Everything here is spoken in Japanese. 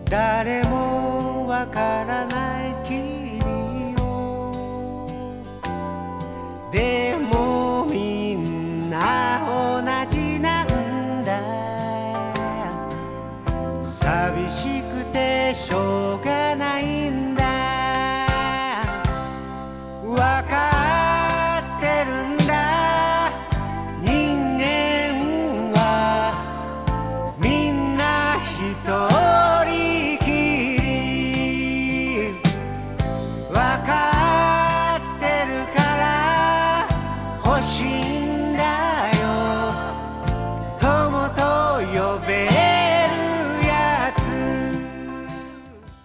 誰もわからない君よ。でもみんな同じなんだ。寂しくてしょうがないんだ。わかってるんだ。人間はみんな一人きり。わかってるから欲しいんだ。